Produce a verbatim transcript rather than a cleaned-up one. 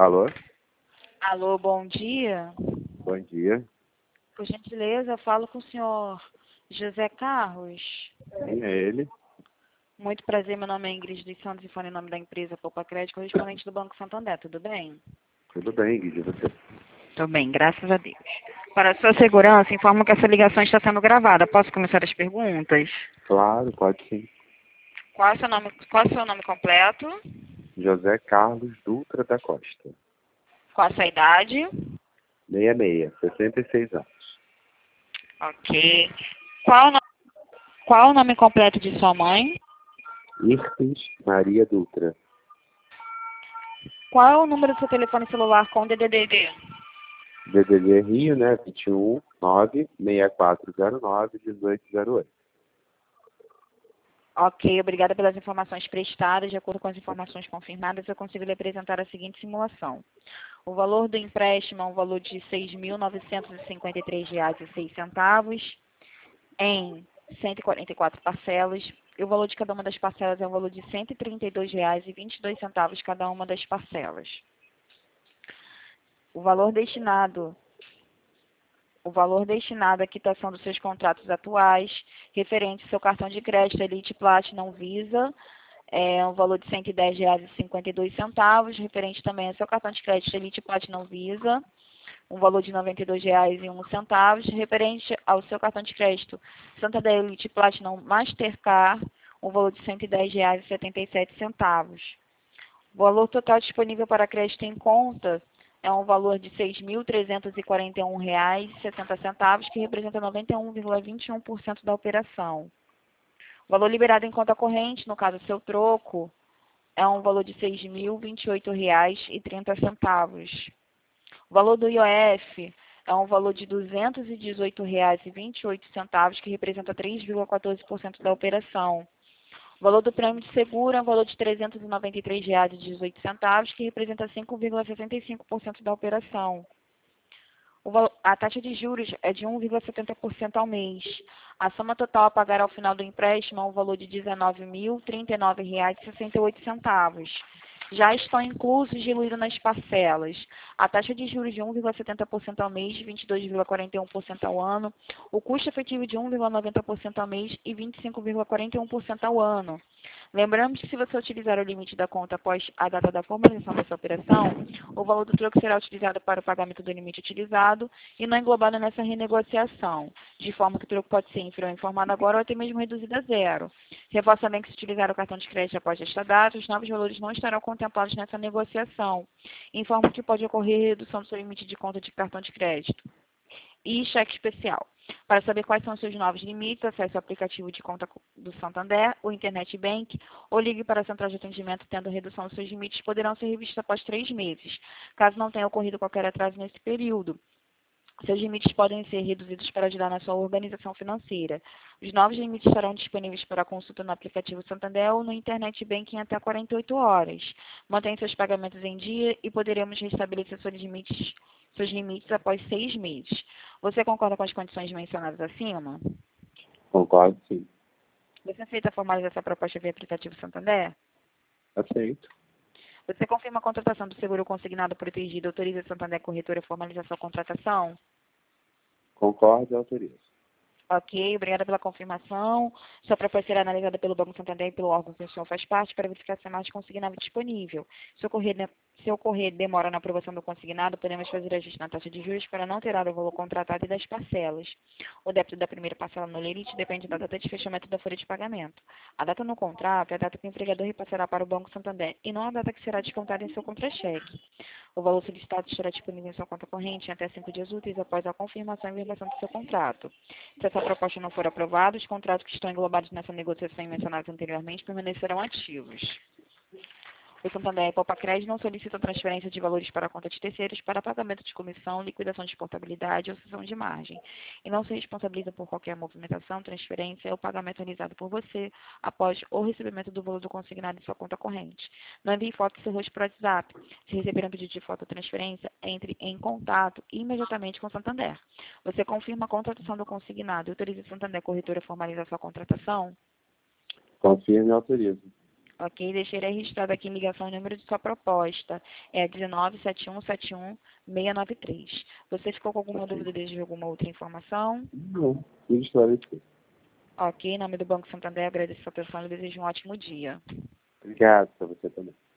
Alô? Alô, bom dia. Bom dia. Por gentileza, falo com o senhor José Carlos. Quem é ele? Muito prazer, meu nome é Ingrid dos Santos e falo em nome da empresa Poupa Crédito, correspondente do Banco Santander, tudo bem? Tudo bem, Guide, e você? Tudo bem, graças a Deus. Para a sua segurança, informo que essa ligação está sendo gravada. Posso começar as perguntas? Claro, pode sim. Qual é o seu nome, qual é o seu nome completo? José Carlos Dutra da Costa. Qual a sua idade? sessenta e seis, sessenta e seis anos. Ok. Qual o, no- qual o nome completo de sua mãe? Irpes Maria Dutra. Qual é o número do seu telefone celular com D D D? D D D Rio, né? vinte e um, nove, seis quatro zero nove, um oito zero oito. Ok, obrigada pelas informações prestadas. De acordo com as informações confirmadas, eu consigo lhe apresentar a seguinte simulação. O valor do empréstimo é um valor de seis mil novecentos e cinquenta e três reais e seis centavos em cento e quarenta e quatro parcelas. E o valor de cada uma das parcelas é um valor de cento e trinta e dois reais e vinte e dois centavos cada uma das parcelas. O valor destinado O valor destinado à quitação dos seus contratos atuais, referente ao seu cartão de crédito Elite Platinum Visa, é um valor de cento e dez reais e cinquenta e dois centavos, referente também ao seu cartão de crédito Elite Platinum Visa, um valor de noventa e dois reais e um centavo, referente ao seu cartão de crédito Santander Elite Platinum Mastercard, um valor de cento e dez reais e setenta e sete centavos. O valor total disponível para crédito em conta é um valor de seis mil trezentos e quarenta e um reais e sessenta centavos, que representa noventa e um vírgula vinte e um por cento da operação. O valor liberado em conta corrente, no caso seu troco, é um valor de seis mil vinte e oito reais e trinta centavos. O valor do I O F é um valor de duzentos e dezoito reais e vinte e oito centavos, que representa três vírgula quatorze por cento da operação. O valor do prêmio de seguro é um valor de trezentos e noventa e três reais e dezoito centavos, que representa cinco vírgula sessenta e cinco por cento da operação. O valo- a taxa de juros é de um vírgula setenta por cento ao mês. A soma total a pagar ao final do empréstimo é um valor de dezenove mil trinta e nove reais e sessenta e oito centavos. Já estão inclusos diluídos nas parcelas. A taxa de juros de um vírgula setenta por cento ao mês, vinte e dois vírgula quarenta e um por cento ao ano. O custo efetivo de um vírgula noventa por cento ao mês e vinte e cinco vírgula quarenta e um por cento ao ano. Lembramos que se você utilizar o limite da conta após a data da formalização dessa operação, o valor do troco será utilizado para o pagamento do limite utilizado e não englobado nessa renegociação, de forma que o troco pode ser inferior ao informado agora ou até mesmo reduzido a zero. Reforço também que se utilizar o cartão de crédito após esta data, os novos valores não estarão contemplados nessa negociação. Informo que pode ocorrer redução do seu limite de conta de cartão de crédito. E cheque especial. Para saber quais são os seus novos limites, acesse o aplicativo de conta do Santander, o Internet Bank, ou ligue para a central de atendimento tendo redução dos seus limites, poderão ser revistos após três meses, caso não tenha ocorrido qualquer atraso nesse período. Seus limites podem ser reduzidos para ajudar na sua organização financeira. Os novos limites estarão disponíveis para consulta no aplicativo Santander ou no Internet Banking até quarenta e oito horas. Mantenha seus pagamentos em dia e poderemos restabelecer seus limites, seus limites após seis meses. Você concorda com as condições mencionadas acima? Concordo, sim. Você aceita formalizar essa proposta via aplicativo Santander? Aceito. Você confirma a contratação do seguro consignado protegido, autoriza a Santander Corretora a formalizar sua contratação? Concordo e autorizo. Ok, obrigada pela confirmação. Sua proposta será analisada pelo Banco Santander e pelo órgão que o senhor faz parte para verificar se a margem consignada disponível. Se ocorrer, de- se ocorrer demora na aprovação do consignado, podemos fazer ajuste na taxa de juros para não alterar o valor contratado e das parcelas. O débito da primeira parcela no limite depende da data de fechamento da folha de pagamento. A data no contrato é a data que o empregador repassará para o Banco Santander e não a data que será descontada em seu contra-cheque. O valor solicitado estará disponível em sua conta corrente em até cinco dias úteis após a confirmação e verbalização do seu contrato. Se essa proposta não for aprovada, os contratos que estão englobados nessa negociação e mencionados anteriormente permanecerão ativos. O Santander e a Poupa Crédito não solicitam transferência de valores para a conta de terceiros para pagamento de comissão, liquidação de portabilidade ou cessão de margem, e não se responsabiliza por qualquer movimentação, transferência ou pagamento realizado por você após o recebimento do valor do consignado em sua conta corrente. Não envie foto do seu rosto para o WhatsApp. Se receber um pedido de foto ou transferência, entre em contato imediatamente com o Santander. Você confirma a contratação do consignado e autoriza o Santander Corretora a formalizar sua contratação? Confirmo e autorizo. Ok? Deixei registrado aqui ligação, número de sua proposta. É dezenove, sete um sete um, seis nove três. Você ficou com alguma Ok. dúvida de alguma outra informação? Não, tudo história aqui. Ok, em nome do Banco Santander, agradeço a sua atenção e desejo um ótimo dia. Obrigado para você também.